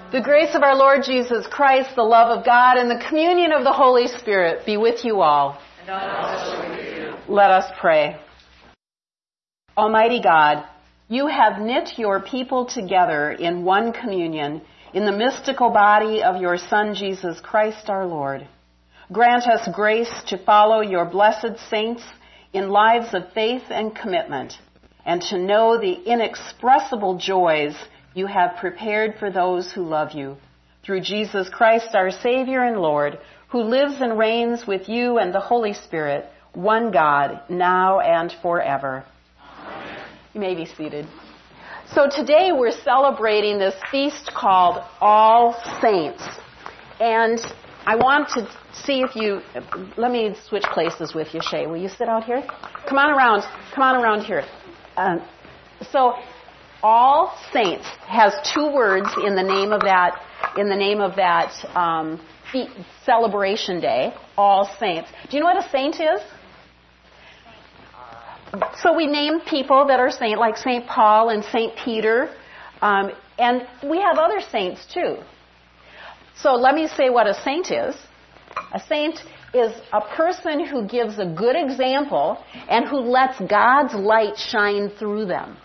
The grace of our Lord Jesus Christ, the love of God, and the communion of the Holy Spirit be with you all. And also with you. Let us pray. Almighty God, you have knit your people together in one communion in the mystical body of your Son, Jesus Christ our Lord. Grant us grace to follow your blessed saints in lives of faith and commitment, and to know the inexpressible joys you have prepared for those who love you. Through Jesus Christ, our Savior and Lord, who lives and reigns with you and the Holy Spirit, one God, now and forever. Amen. You may be seated. So today we're celebrating this feast called All Saints. And I want to see if you, let me switch places with you, Shay. Will you sit out here? Come on around here. So All Saints has two words in the name of that celebration day. All Saints. Do you know what a saint is? So we name people that are saint, like St. Paul and St. Peter, and we have other saints too. So let me say what a saint is. A saint is a person who gives a good example and who lets God's light shine through them.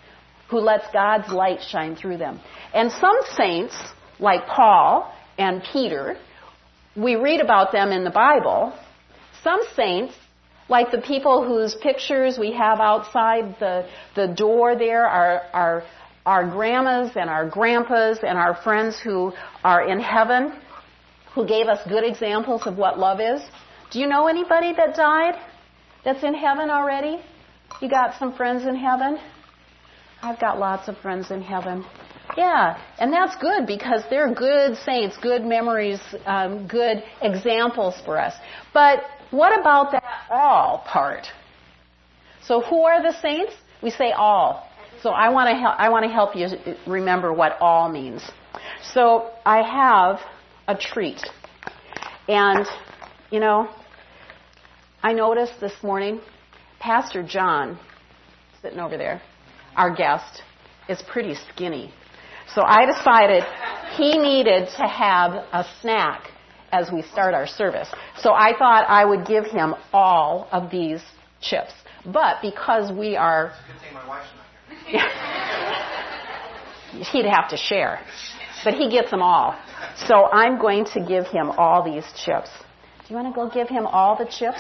And some saints, like Paul and Peter, we read about them in the Bible. Some saints, like the people whose pictures we have outside the door there, are our grandmas and our grandpas and our friends who are in heaven, who gave us good examples of what love is. Do you know anybody that died that's in heaven already? You got some friends in heaven? I've got lots of friends in heaven. Yeah, and that's good because they're good saints, good memories, good examples for us. But what about that all part? So who are the saints? We say all. So I want to help you remember what all means. So I have a treat. And, you know, I noticed this morning, Pastor John, sitting over there, our guest, is pretty skinny. So I decided he needed to have a snack as we start our service. So I thought I would give him all of these chips. But because we are... It's a good thing my wife's not here. He'd have to share. But he gets them all. So I'm going to give him all these chips. Do you want to go give him all the chips?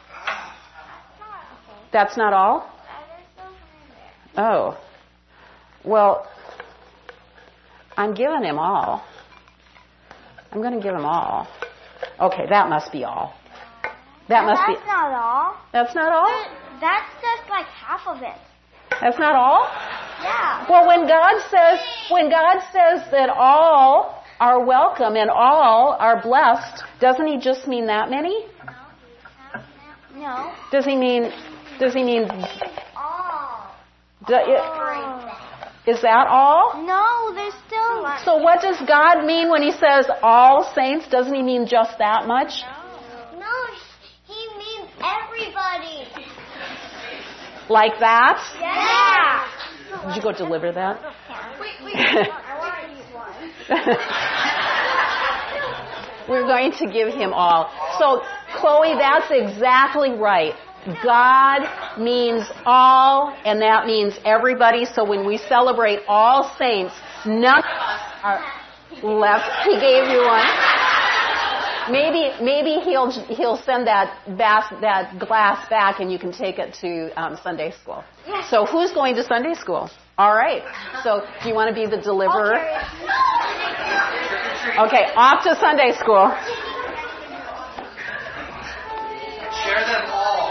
That's not all? Oh. Well, I'm giving him all. I'm going to give him all. Okay, that must be all. That's not all. That's not all? That's just like half of it. That's not all? Yeah. Well, when God says that all are welcome and all are blessed, doesn't he just mean that many? No. Does he mean All. Is that all? No, there's still... So what does God mean when he says all saints? Doesn't he mean just that much? No, he means everybody. Like that? Yeah. Did you go deliver that? Wait. I want to use one. We're going to give him all. So, Chloe, that's exactly right. God means all, and that means everybody. So when we celebrate all saints, none of us are left. He gave you one. Maybe he'll send that glass back, and you can take it to Sunday school. Yes. So who's going to Sunday school? All right. So do you want to be the deliverer? Okay, off to Sunday school. Share them all.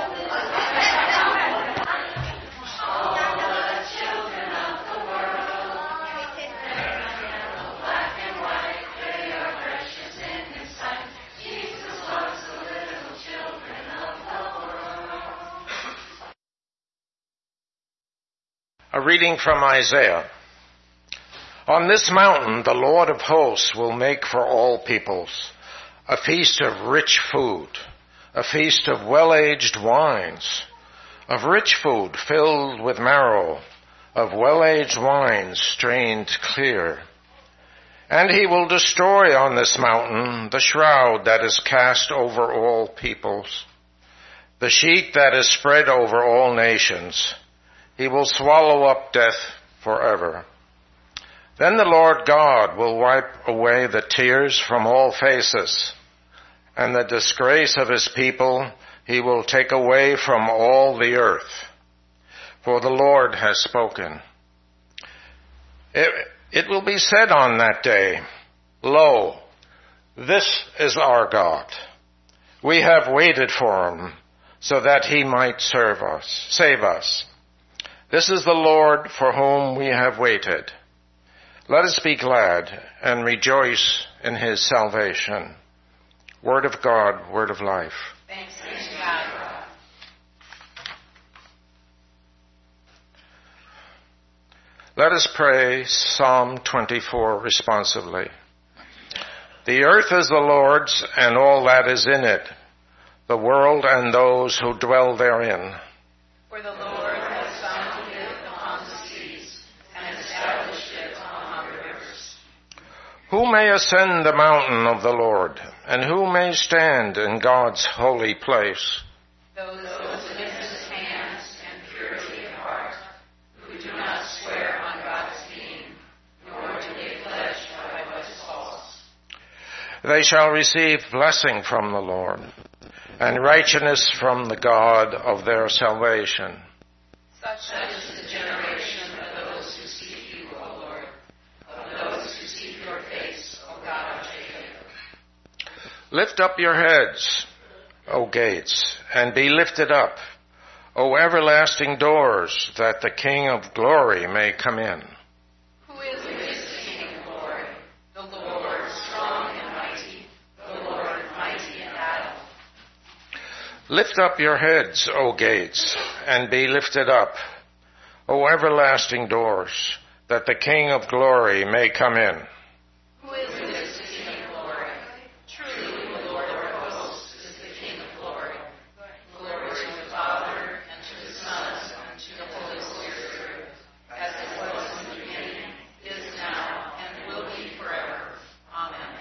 A reading from Isaiah. On this mountain the Lord of hosts will make for all peoples a feast of rich food, a feast of well-aged wines, of rich food filled with marrow, of well-aged wines strained clear. And he will destroy on this mountain the shroud that is cast over all peoples, the sheet that is spread over all nations. He will swallow up death forever. Then the Lord God will wipe away the tears from all faces, and the disgrace of his people he will take away from all the earth. For the Lord has spoken. It will be said on that day, Lo, this is our God. We have waited for him, so that he might save us. This is the Lord for whom we have waited. Let us be glad and rejoice in his salvation. Word of God, word of life. Thanks be to God. Let us pray Psalm 24 responsively. The earth is the Lord's and all that is in it, the world and those who dwell therein. For the Lord has founded it upon the seas and established it upon the rivers. Who may ascend the mountain of the Lord, and who may stand in God's holy place? Those with innocent hands and purity of heart, who do not swear on God's name, nor do they pledge by what is false. They shall receive blessing from the Lord, and righteousness from the God of their salvation. Such is the generation of those who seek you, O Lord, of those who seek your face, O God of Jacob. Lift up your heads, O gates, and be lifted up, O everlasting doors, that the King of glory may come in. Who is this King of glory? The Lord strong and mighty, the Lord mighty in battle. Lift up your heads, O gates, and be lifted up, O everlasting doors, that the King of glory may come in. Who is this King of glory? Truly the Lord of hosts is the King of glory. Glory to the Father, and to the Son, and to the Holy Spirit, as it was in the beginning, is now, and will be forever. Amen.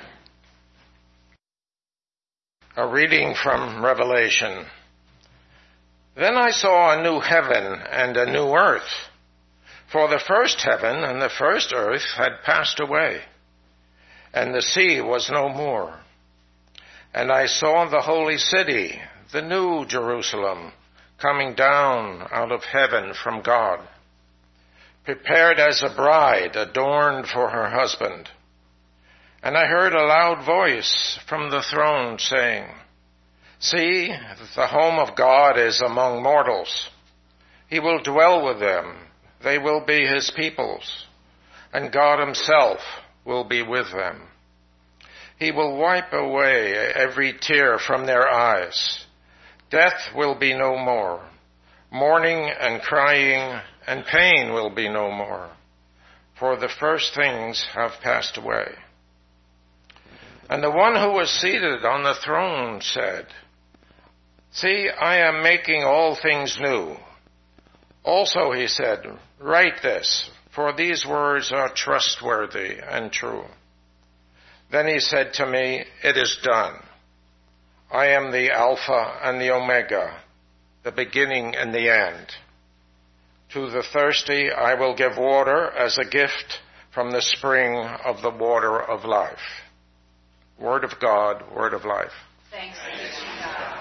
A reading from Revelation. Then I saw a new heaven and a new earth, for the first heaven and the first earth had passed away, and the sea was no more. And I saw the holy city, the new Jerusalem, coming down out of heaven from God, prepared as a bride adorned for her husband. And I heard a loud voice from the throne saying, See, the home of God is among mortals. He will dwell with them. They will be his peoples, and God himself will be with them. He will wipe away every tear from their eyes. Death will be no more. Mourning and crying and pain will be no more, for the first things have passed away. And the one who was seated on the throne said, See, I am making all things new. Also, he said, Write this, for these words are trustworthy and true. Then he said to me, It is done. I am the Alpha and the Omega, the beginning and the end. To the thirsty I will give water as a gift from the spring of the water of life. Word of God, word of life. Thanks be to God.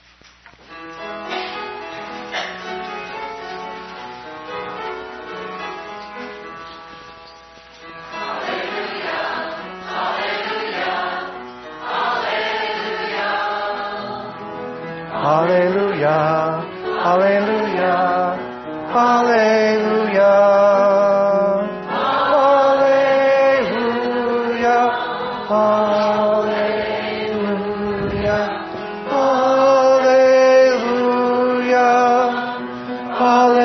Hallelujah, hallelujah, hallelujah, hallelujah, hallelujah, hallelujah,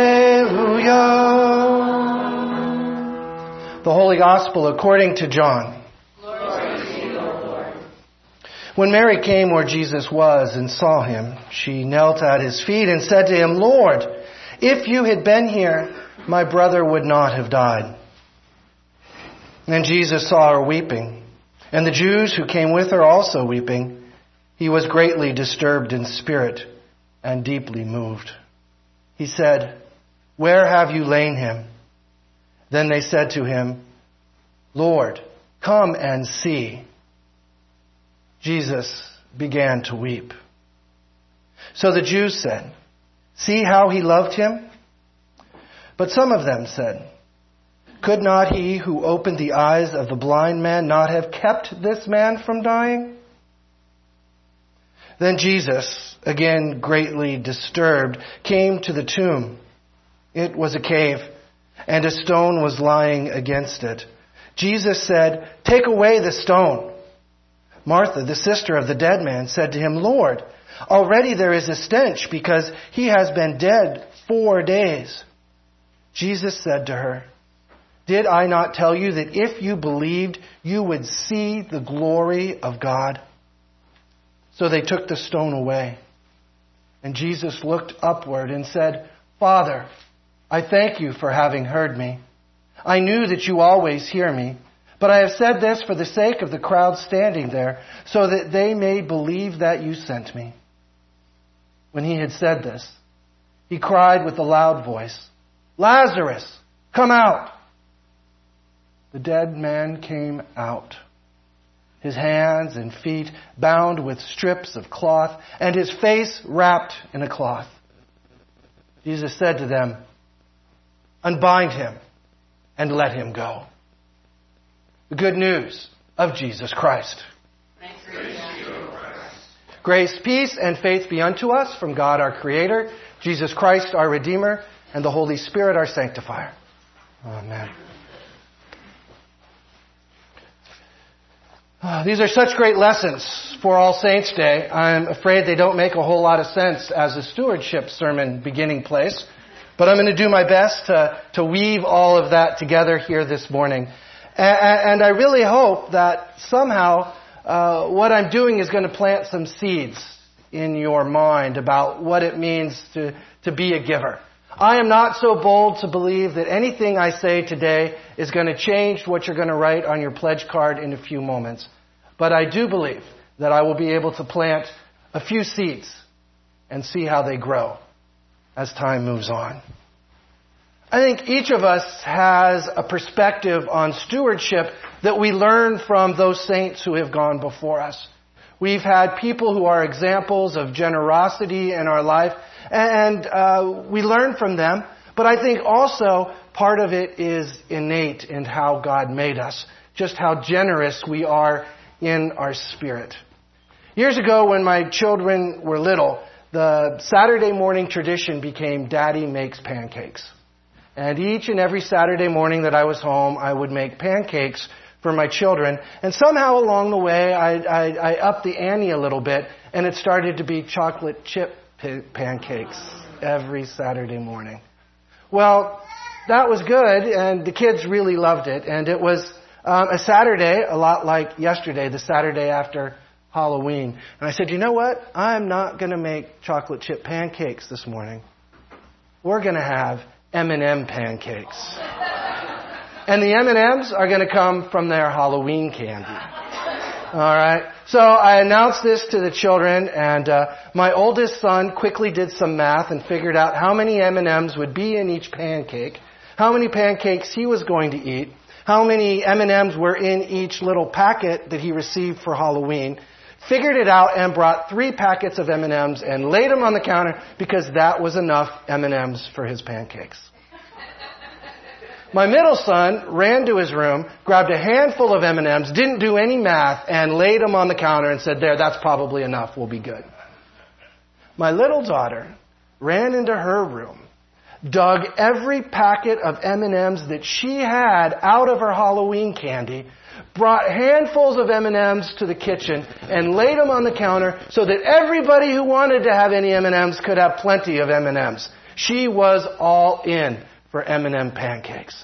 hallelujah. The Holy Gospel according to John. When Mary came where Jesus was and saw him, she knelt at his feet and said to him, Lord, if you had been here, my brother would not have died. And Jesus saw her weeping, and the Jews who came with her also weeping. He was greatly disturbed in spirit and deeply moved. He said, "Where have you laid him?" Then they said to him, "Lord, come and see." Jesus began to weep. So the Jews said, "See how he loved him?" But some of them said, "Could not he who opened the eyes of the blind man not have kept this man from dying?" Then Jesus, again greatly disturbed, came to the tomb. It was a cave, and a stone was lying against it. Jesus said, "Take away the stone." Martha, the sister of the dead man, said to him, "Lord, already there is a stench because he has been dead 4 days." Jesus said to her, "Did I not tell you that if you believed, you would see the glory of God?" So they took the stone away. And Jesus looked upward and said, "Father, I thank you for having heard me. I knew that you always hear me, but I have said this for the sake of the crowd standing there, so that they may believe that you sent me." When he had said this, he cried with a loud voice, "Lazarus, come out!" The dead man came out, his hands and feet bound with strips of cloth, and his face wrapped in a cloth. Jesus said to them, "Unbind him and let him go." The good news of Jesus Christ. Grace, peace, and faith be unto us from God our Creator, Jesus Christ our Redeemer, and the Holy Spirit our Sanctifier. Amen. These are such great lessons for All Saints' Day. I'm afraid they don't make a whole lot of sense as a stewardship sermon beginning place. But I'm going to do my best to weave all of that together here this morning. And I really hope that somehow what I'm doing is going to plant some seeds in your mind about what it means to be a giver. I am not so bold to believe that anything I say today is going to change what you're going to write on your pledge card in a few moments. But I do believe that I will be able to plant a few seeds and see how they grow as time moves on. I think each of us has a perspective on stewardship that we learn from those saints who have gone before us. We've had people who are examples of generosity in our life, and we learn from them. But I think also part of it is innate in how God made us, just how generous we are in our spirit. Years ago, when my children were little, the Saturday morning tradition became Daddy makes pancakes. And each and every Saturday morning that I was home, I would make pancakes for my children. And somehow along the way, I upped the ante a little bit, and it started to be chocolate chip pancakes every Saturday morning. Well, that was good, and the kids really loved it. And it was a Saturday, a lot like yesterday, the Saturday after Halloween. And I said, you know what? I'm not going to make chocolate chip pancakes this morning. We're going to have M&M pancakes. And the M&Ms are going to come from their Halloween candy. All right. So I announced this to the children, and my oldest son quickly did some math and figured out how many M&Ms would be in each pancake, how many pancakes he was going to eat, how many M&Ms were in each little packet that he received for Halloween, figured it out, and brought 3 packets of M&Ms and laid them on the counter because that was enough M&Ms for his pancakes. My middle son ran to his room, grabbed a handful of M&Ms, didn't do any math, and laid them on the counter and said, there, that's probably enough, we'll be good. My little daughter ran into her room, dug every packet of M&Ms that she had out of her Halloween candy, brought handfuls of M&Ms to the kitchen, and laid them on the counter so that everybody who wanted to have any M&Ms could have plenty of M&Ms. She was all in for M&M pancakes.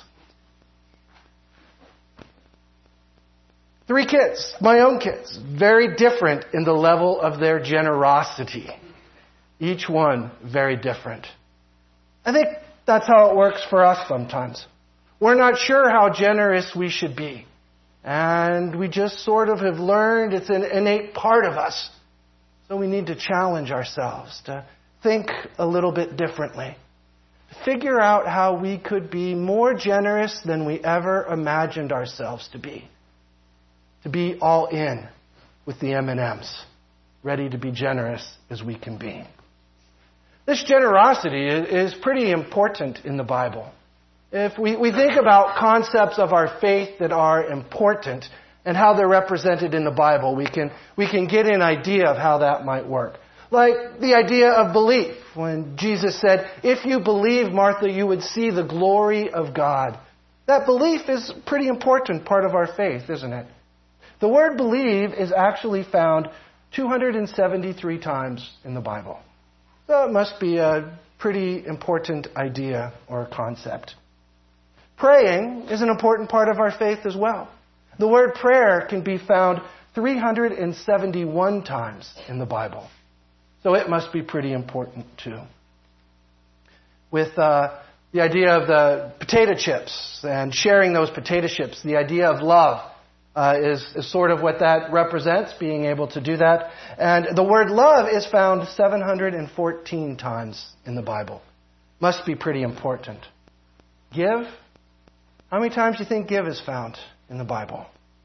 3 kids, my own kids, very different in the level of their generosity. Each one very different. I think that's how it works for us sometimes. We're not sure how generous we should be. And we just sort of have learned it's an innate part of us. So we need to challenge ourselves to think a little bit differently. Figure out how we could be more generous than we ever imagined ourselves to be. To be all in with the M&Ms, ready to be generous as we can be. This generosity is pretty important in the Bible. If we think about concepts of our faith that are important and how they're represented in the Bible, we can get an idea of how that might work. Like the idea of belief, when Jesus said, "If you believe, Martha, you would see the glory of God." That belief is a pretty important part of our faith, isn't it? The word believe is actually found 273 times in the Bible. So it must be a pretty important idea or concept. Praying is an important part of our faith as well. The word prayer can be found 371 times in the Bible. So it must be pretty important too. With the idea of the potato chips and sharing those potato chips, the idea of love is sort of what that represents, being able to do that. And the word love is found 714 times in the Bible. Must be pretty important. Give? How many times do you think give is found in the Bible?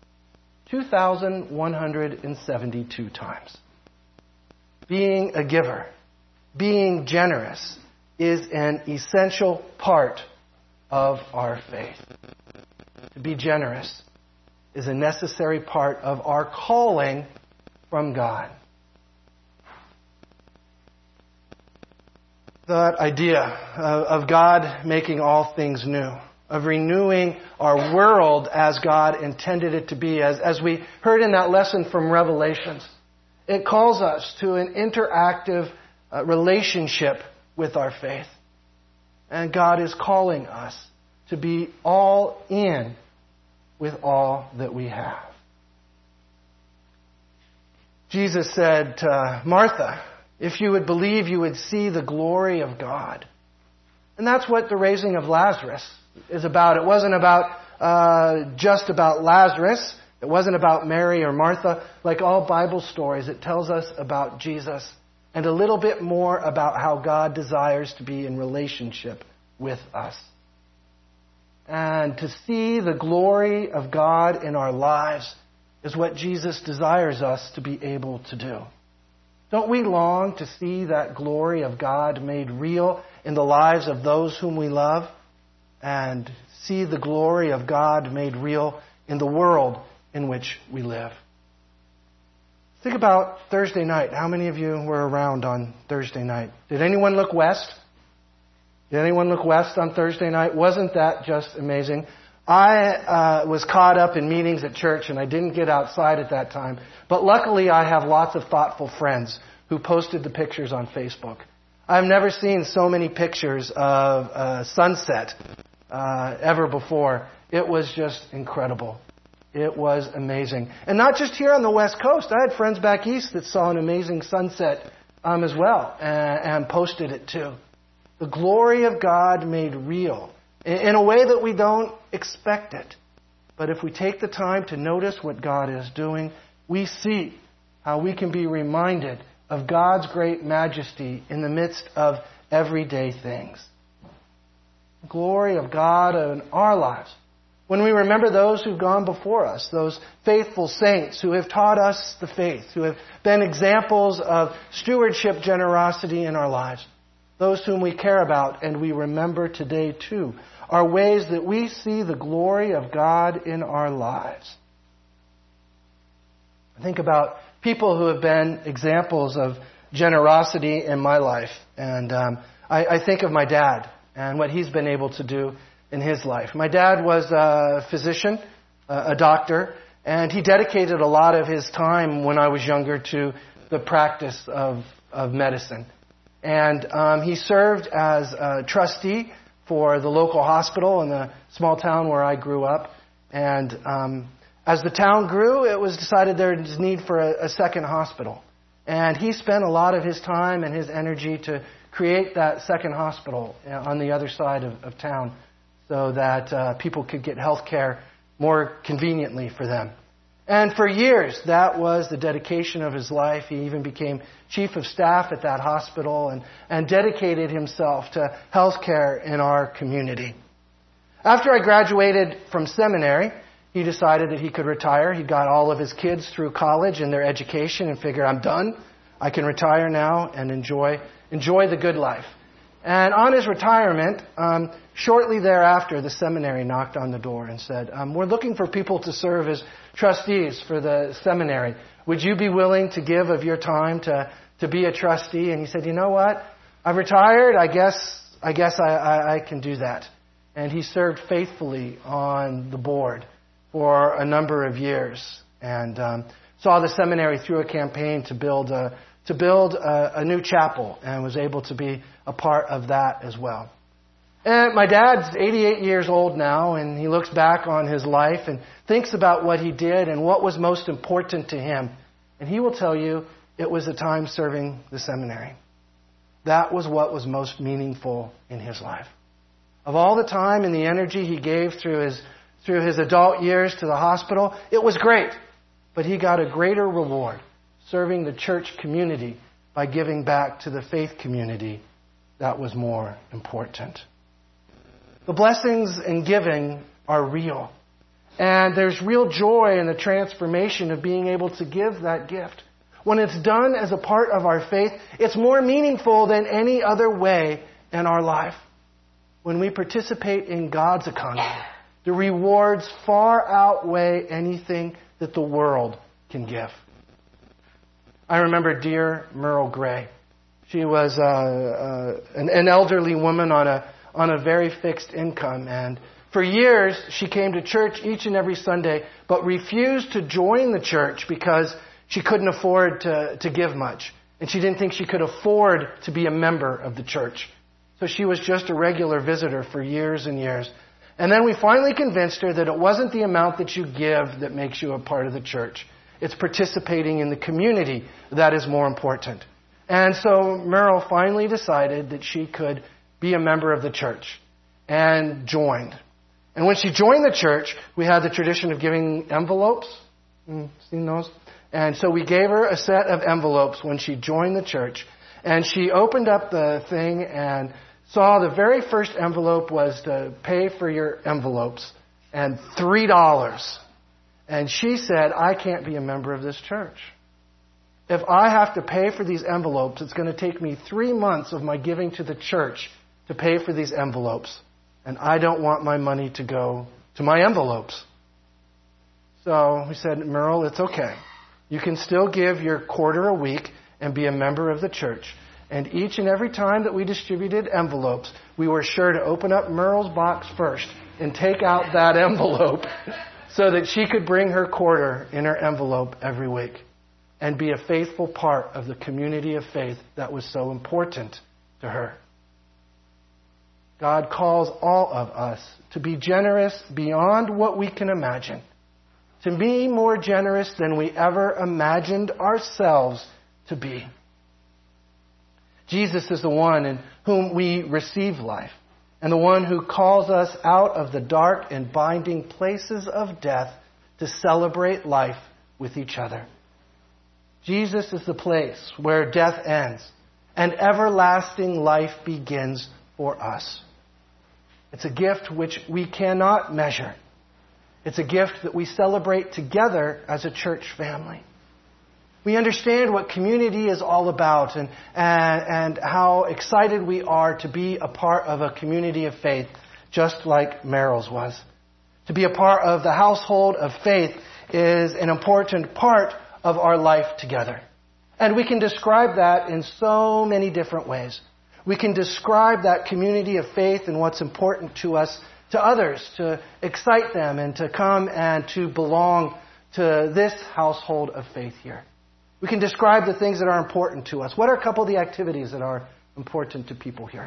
2,172 times. Being a giver, being generous, is an essential part of our faith. To be generous is a necessary part of our calling from God. That idea of God making all things new, of renewing our world as God intended it to be, as we heard in that lesson from Revelations. It calls us to an interactive relationship with our faith. And God is calling us to be all in with all that we have. Jesus said to Martha, "If you would believe, you would see the glory of God." And that's what the raising of Lazarus is about. It wasn't about just about Lazarus. It wasn't about Mary or Martha. Like all Bible stories, it tells us about Jesus and a little bit more about how God desires to be in relationship with us. And to see the glory of God in our lives is what Jesus desires us to be able to do. Don't we long to see that glory of God made real in the lives of those whom we love? And see the glory of God made real in the world in which we live. Think about Thursday night. How many of you were around on Thursday night? Did anyone look west? Did anyone look west on Thursday night? Wasn't that just amazing? I was caught up in meetings at church and I didn't get outside at that time. But luckily I have lots of thoughtful friends who posted the pictures on Facebook. I've never seen so many pictures of sunset ever before. It was just incredible. It was amazing. And not just here on the West Coast. I had friends back east that saw an amazing sunset as well and posted it too. The glory of God made real in a way that we don't expect it. But if we take the time to notice what God is doing, we see how we can be reminded of God's great majesty in the midst of everyday things. The glory of God in our lives. When we remember those who've gone before us, those faithful saints who have taught us the faith, who have been examples of stewardship generosity in our lives, those whom we care about and we remember today too, are ways that we see the glory of God in our lives. I think about people who have been examples of generosity in my life. And I think of my dad and what he's been able to do in his life. My dad was a physician, a doctor, and he dedicated a lot of his time when I was younger to the practice of medicine. And he served as a trustee for the local hospital in the small town where I grew up. And as the town grew, it was decided there was need for a second hospital. And he spent a lot of his time and his energy to create that second hospital on the other side of town, so that people could get health care more conveniently for them. And for years, that was the dedication of his life. He even became chief of staff at that hospital and dedicated himself to health care in our community. After I graduated from seminary, he decided that he could retire. He got all of his kids through college and their education and figured, I'm done. I can retire now and enjoy the good life. And on his retirement, shortly thereafter, the seminary knocked on the door and said, we're looking for people to serve as trustees for the seminary. Would you be willing to give of your time to be a trustee? And he said, you know what? I've retired. I guess I can do that. And he served faithfully on the board for a number of years and saw the seminary through a campaign to build a new chapel and was able to be a part of that as well. And my dad's 88 years old now, and he looks back on his life and thinks about what he did and what was most important to him. And he will tell you it was the time serving the seminary. That was what was most meaningful in his life. Of all the time and the energy he gave through his adult years to the hospital, it was great. But he got a greater reward serving the church community by giving back to the faith community. That was more important. The blessings in giving are real. And there's real joy in the transformation of being able to give that gift. When it's done as a part of our faith, it's more meaningful than any other way in our life. When we participate in God's economy, the rewards far outweigh anything that the world can give. I remember dear Merle Gray. She was an elderly woman on a very fixed income, and for years she came to church each and every Sunday, but refused to join the church because she couldn't afford to give much, and she didn't think she could afford to be a member of the church. So she was just a regular visitor for years and years. And then we finally convinced her that it wasn't the amount that you give that makes you a part of the church. It's participating in the community that is more important. And so Merle finally decided that she could be a member of the church and joined. And when she joined the church, we had the tradition of giving envelopes. Seen those? And so we gave her a set of envelopes when she joined the church. And she opened up the thing and saw the very first envelope was to pay for your envelopes and $3. And she said, I can't be a member of this church. If I have to pay for these envelopes, it's going to take me 3 months of my giving to the church to pay for these envelopes. And I don't want my money to go to my envelopes. So we said, Merle, it's okay. You can still give your quarter a week and be a member of the church. And each and every time that we distributed envelopes, we were sure to open up Merle's box first and take out that envelope so that she could bring her quarter in her envelope every week and be a faithful part of the community of faith that was so important to her. God calls all of us to be generous beyond what we can imagine, to be more generous than we ever imagined ourselves to be. Jesus is the one in whom we receive life, and the one who calls us out of the dark and binding places of death to celebrate life with each other. Jesus is the place where death ends and everlasting life begins for us. It's a gift which we cannot measure. It's a gift that we celebrate together as a church family. We understand what community is all about and how excited we are to be a part of a community of faith, just like Merle's was. To be a part of the household of faith is an important part of our life together. And we can describe that in so many different ways. We can describe that community of faith and what's important to us, to others, to excite them and to come and to belong to this household of faith here. We can describe the things that are important to us. What are a couple of the activities that are important to people here?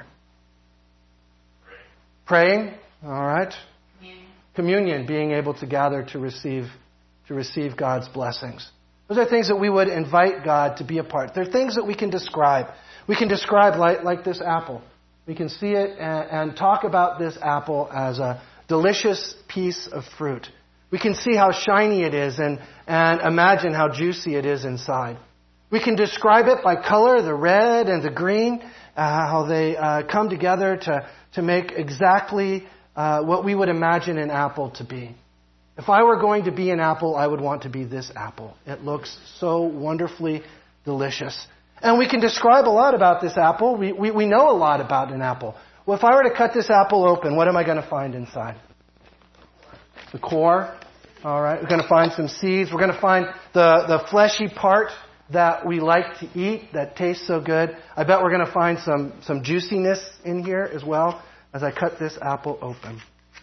Praying. All right. Communion, being able to gather to receive God's blessings. Those are things that we would invite God to be a part. They're things that we can describe. We can describe like this apple. We can see it and talk about this apple as a delicious piece of fruit. We can see how shiny it is and imagine how juicy it is inside. We can describe it by color, the red and the green, how they come together to make exactly what we would imagine an apple to be. If I were going to be an apple, I would want to be this apple. It looks so wonderfully delicious. And we can describe a lot about this apple. We know a lot about an apple. Well, if I were to cut this apple open, what am I going to find inside? The core. All right. We're going to find some seeds. We're going to find the fleshy part that we like to eat that tastes so good. I bet we're going to find some juiciness in here as well as I cut this apple open.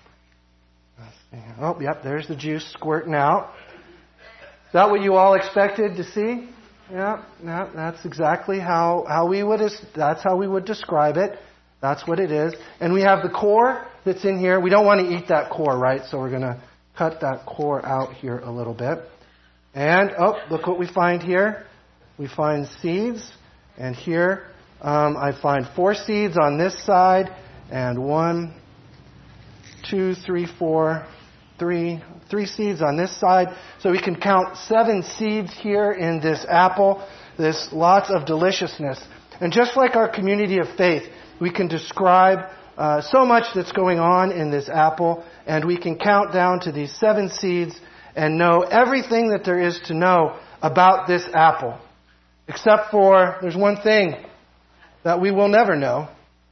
Oh, yep, there's the juice squirting out. Is that what you all expected to see? Yeah, that's exactly how we would describe it. That's what it is. And we have the core that's in here. We don't want to eat that core, right? So we're going to cut that core out here a little bit. And, look what we find here. We find seeds. And here I find 4 seeds on this side. And 1, 2, 3, 4, 3 seeds on this side. So we can count 7 seeds here in this apple. There's lots of deliciousness. And just like our community of faith, we can describe so much that's going on in this apple. And we can count down to these 7 seeds and know everything that there is to know about this apple. Except for, there's one thing that we will never know.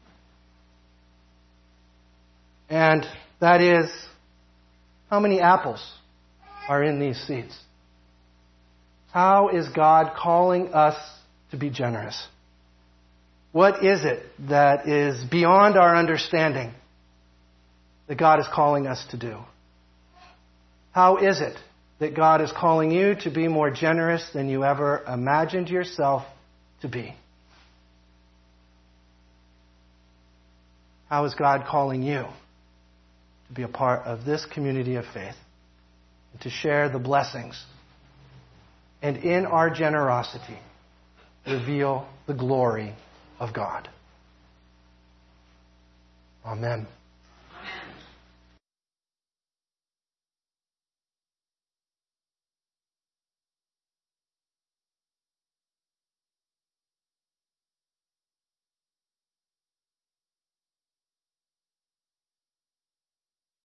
And that is, how many apples are in these seeds? How is God calling us to be generous? What is it that is beyond our understanding that God is calling us to do? How is it that God is calling you to be more generous than you ever imagined yourself to be? How is God calling you to be a part of this community of faith and to share the blessings and in our generosity reveal the glory of God? Amen.